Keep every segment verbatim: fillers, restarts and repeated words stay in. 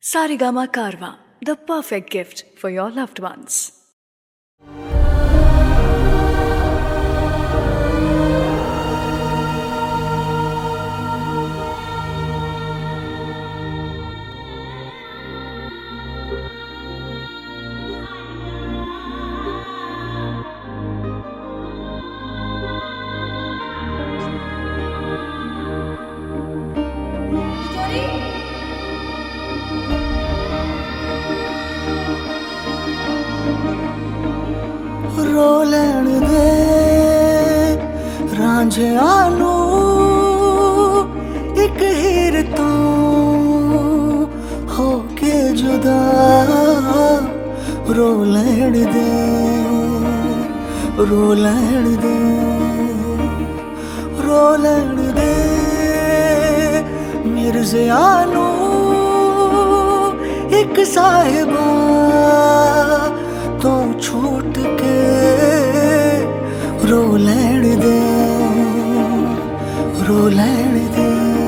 Saregama Karwa, the perfect gift for your loved ones. रो लैण दे रांझिया नू एक हीर तो होके जुदा रो लैण दे रो लैण दे रो लैण दे मिर्ज़िया नू एक साहिबा तो छूट के रो लैण दे रो लैण दे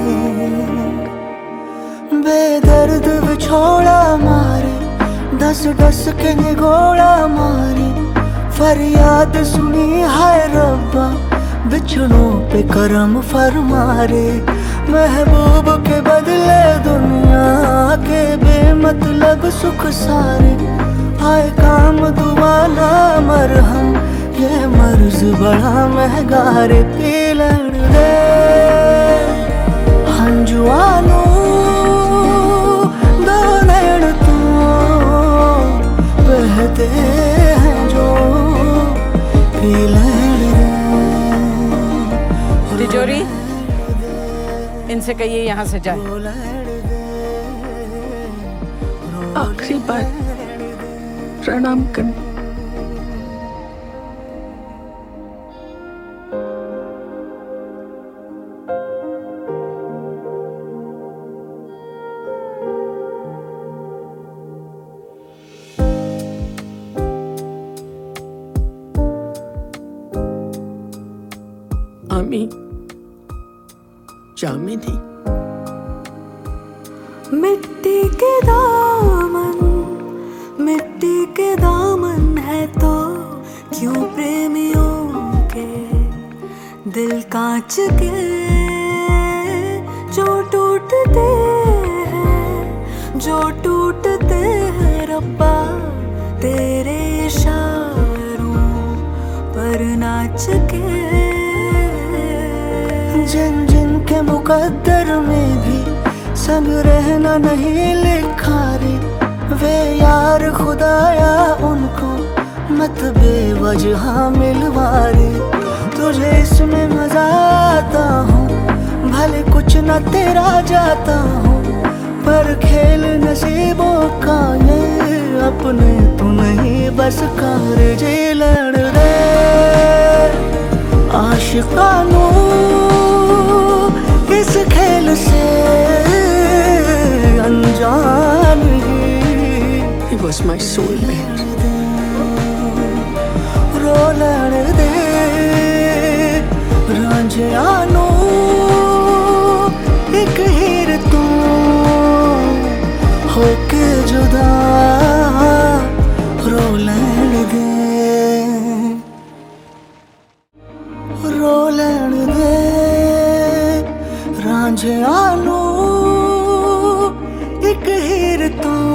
बेदर्द विछोड़ा मारे दस दस के निगोड़ा मारे फरियाद सुनी हाय रब्बा बिछड़ों पे करम फरमारे महबूब के बदले दुनिया के बेमतलब सुख सारे आए काम दुआ ना मरहम ये मर्ज बड़ा महंगा रे पी लैण दे हंजुआनू दो नैण तो बहते हैं जो पी लैण दे तिजोरी इनसे कहिए यहाँ से जाए। आखिरी बार प्रणाम कर। आमी जामिनी मिट्टी के दामन मिट्टी के दामन है तो क्यों प्रेमियों के दिल कांच के जो टूटते हैं जो टूटते हैं रब्बा तेरे इशारों पर नाच के जिन जिन के मुकद्दर में भी संग रहना नहीं लिखा रे वे यार खुदाया उनको मत बेवजह मिलवारे तुझे इसमें मजा आता हूँ भले कुछ न तेरा जाता हूँ पर खेल नसीबों का ये अपने तू नहीं बस कार जे लड़ रे आशिकानू इस खेल से अनजान ही He was my soulmate. रो लैण दे रांझिया नू एक हीर तू होके जुदा रो लैण दे रो लैण दे रांझिया नू एक हीर तू